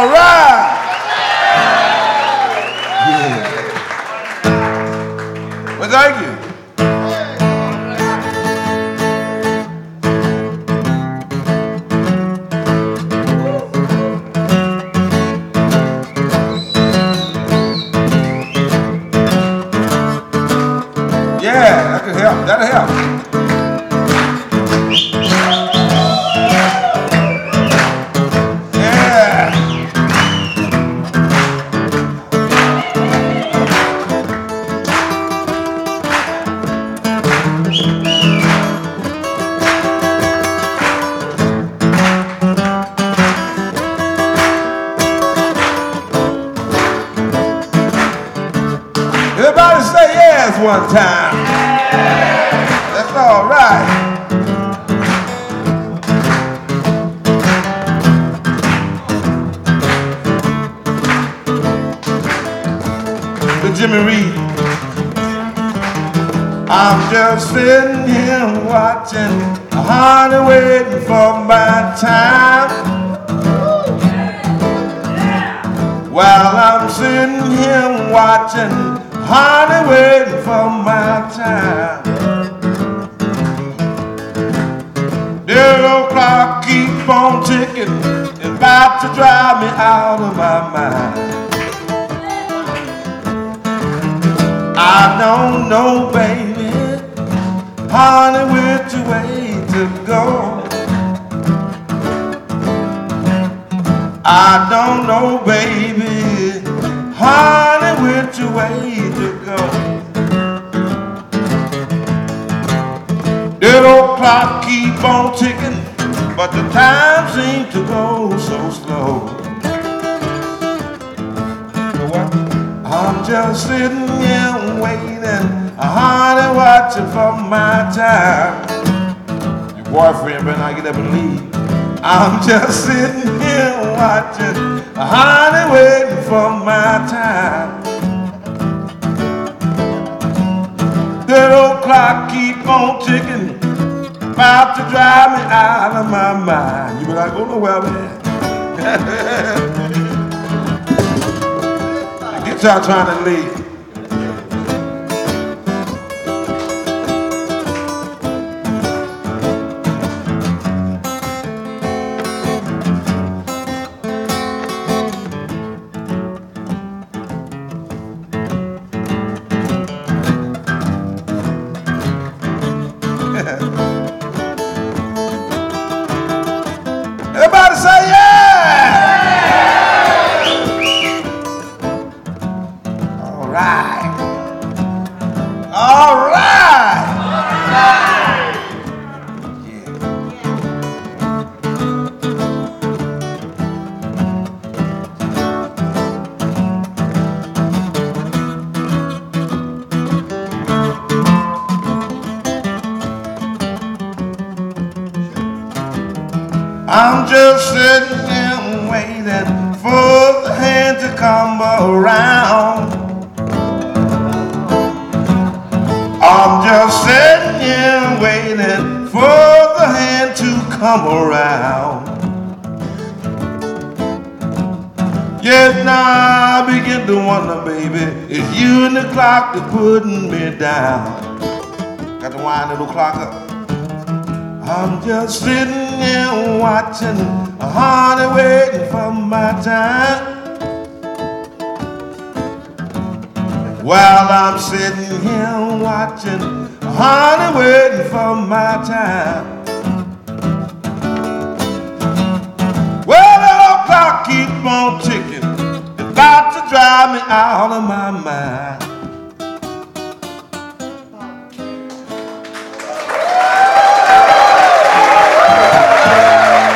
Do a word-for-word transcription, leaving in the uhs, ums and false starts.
All right. Yeah. Well, thank you. Yeah, that could help. That'll help. Everybody say yes one time. That's all right. With Jimmy Reed. I'm just sitting here watching, honey, waiting for my time. While I'm sitting here watching, honey, waiting for my time. The old clock keep on ticking, it's about to drive me out of my mind. I don't know, baby, honey, which way to go. I don't know, baby, honey, which way to go. That old clock keep on ticking, but the time seems to go so slow. You know what? I'm just sitting here waiting, honey, watching for my time. Your boyfriend better not get up and leave. I'm just sitting here watching, honey, waiting for my time. That old clock keep on ticking, about to drive me out of my mind. You be like, oh, nowhere, man. The guitar trying to leave. Everybody say yeah! Yeah! All right. All right. Yeah. I'm just sitting here waiting for the hand to come around. I'm just sitting here waiting for the hand to come around. Yes, now I begin to wonder, baby, is you and the clock that's putting me down. Got to wind the little clock up. I'm just sitting here watching, honey, waiting for my time. While I'm sitting here watching, honey, waiting for my time. Well, the old clock keep on ticking, it's about to drive me out of my mind.